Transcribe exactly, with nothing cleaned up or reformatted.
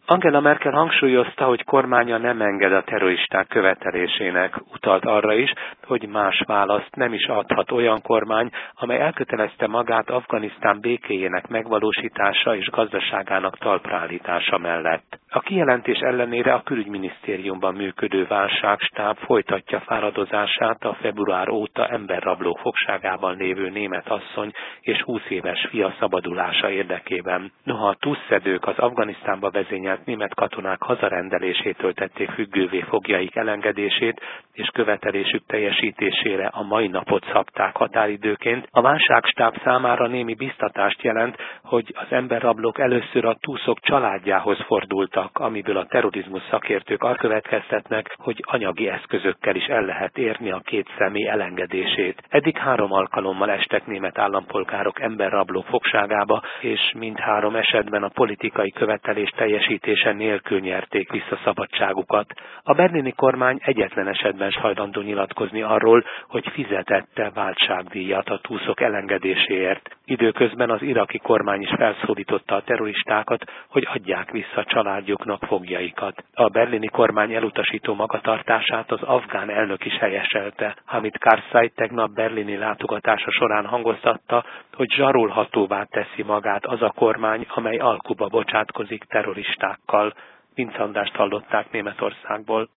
Angela Merkel hangsúlyozta, hogy kormánya nem enged a terroristák követelésének, utalt arra is, hogy más választ nem is adhat olyan kormány, amely elkötelezte magát Afganisztán békéjének megvalósítása és gazdaságának talpraállítása mellett. A kijelentés ellenére a külügyminisztériumban működő válságstáb folytatja fáradozását a február óta emberrablók fogságában lévő német asszony és húsz éves fia szabadulása érdekében. Noha a túszszedők az Afganisztánba vezényelt német katonák hazarendelésétől tették függővé fogjaik elengedését, és követelésük teljesítésére a mai napot szabták határidőként, a válságstáb számára némi biztatást jelent, hogy az emberrablók először a túszok családjához fordultak, amiből a terrorizmus szakértők arra következtetnek, hogy anyagi eszközökkel is el lehet érni a két személy elengedését. Eddig három alkalommal estek német állampolgárok emberrablók fogságába, és mindhárom esetben a politikai követelés teljesítése nélkül nyerték vissza szabadságukat. A berlini kormány egyetlen esetben s hajlandó nyilatkozni arról, hogy fizetette váltságdíjat a túszok elengedéséért. Időközben az iraki kormány is felszólította a terroristákat, hogy adják vissza családjuknak foglyaikat. A berlini kormány elutasító magatartását az afgán elnök is helyeselte. Hamid Karzai tegnap berlini látogatása során hangoztatta, hogy zsarolhatóvá teszi magát az a kormány, amely alkuba bocsátkozik terroristákkal. Vince Andrást hallották Németországból.